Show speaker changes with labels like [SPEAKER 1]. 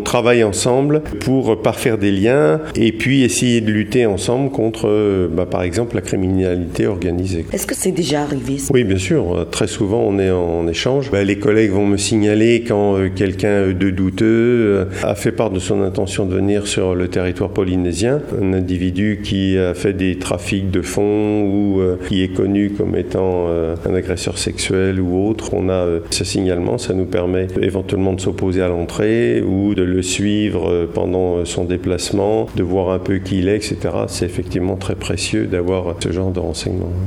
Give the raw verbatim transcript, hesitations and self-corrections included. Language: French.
[SPEAKER 1] travaille ensemble pour parfaire des liens et puis essayer de lutter ensemble contre, bah, par exemple, la criminalité organisée.
[SPEAKER 2] Est-ce que c'est déjà arrivé?
[SPEAKER 1] Oui, bien sûr. Très souvent, on est en échange. Bah, les collègues vont me signaler quand euh, quelqu'un de douteux euh, a fait part de son intention de venir sur le territoire polynésien. Un individu qui a fait des trafics de fonds ou euh, qui est connu comme étant euh, un agresseur sexuel ou autre. On a euh, ce signalement. Ça nous permet éventuellement de s'opposer à l'entrée ou de le suivre euh, pendant son déplacement, de voir un peu qui il est, et cetera. C'est effectivement très précieux d'avoir ce genre de renseignements.